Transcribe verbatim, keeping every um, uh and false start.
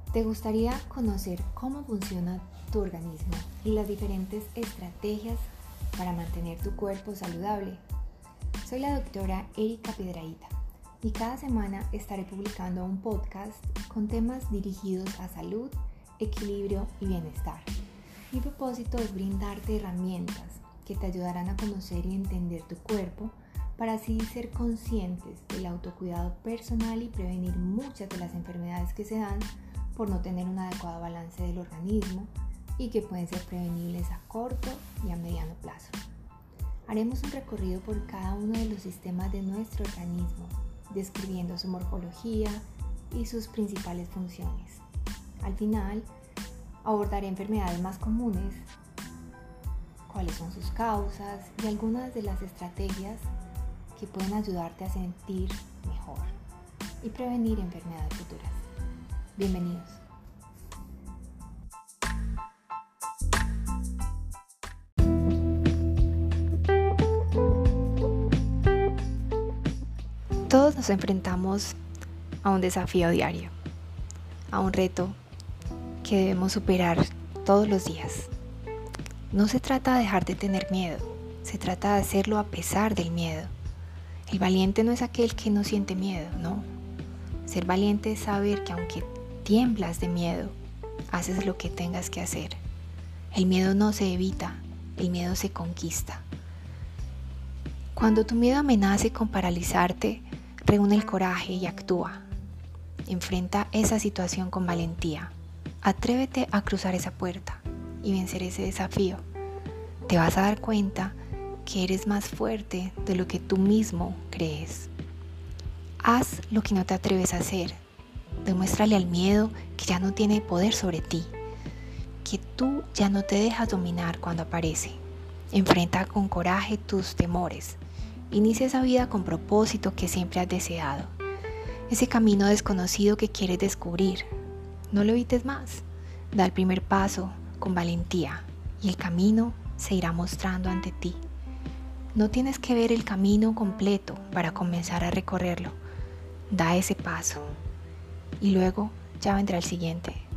¿Te gustaría conocer cómo funciona tu organismo y las diferentes estrategias para mantener tu cuerpo saludable? Soy la doctora Erika Piedrahita y cada semana estaré publicando un podcast con temas dirigidos a salud, equilibrio y bienestar. Mi propósito es brindarte herramientas que te ayudarán a conocer y entender tu cuerpo para así ser conscientes del autocuidado personal y prevenir muchas de las enfermedades que se dan por no tener un adecuado balance del organismo y que pueden ser prevenibles a corto y a mediano plazo. Haremos un recorrido por cada uno de los sistemas de nuestro organismo, describiendo su morfología y sus principales funciones. Al final, abordaré enfermedades más comunes, cuáles son sus causas y algunas de las estrategias que pueden ayudarte a sentir mejor y prevenir enfermedades futuras. Bienvenidos. Todos nos enfrentamos a un desafío diario, a un reto que debemos superar todos los días. No se trata de dejar de tener miedo, se trata de hacerlo a pesar del miedo. El valiente no es aquel que no siente miedo, no. Ser valiente es saber que aunque tiemblas de miedo, haces lo que tengas que hacer. El miedo no se evita, el miedo se conquista. Cuando tu miedo amenace con paralizarte, reúne el coraje y actúa. Enfrenta esa situación con valentía. Atrévete a cruzar esa puerta y vencer ese desafío. Te vas a dar cuenta que eres más fuerte de lo que tú mismo crees. Haz lo que no te atreves a hacer. Demuéstrale al miedo que ya no tiene poder sobre ti, que tú ya no te dejas dominar cuando aparece. Enfrenta con coraje tus temores. Inicia esa vida con propósito que siempre has deseado. Ese camino desconocido que quieres descubrir. No lo evites más. Da el primer paso con valentía y el camino se irá mostrando ante ti. No tienes que ver el camino completo para comenzar a recorrerlo. Da ese paso y luego ya vendrá el siguiente.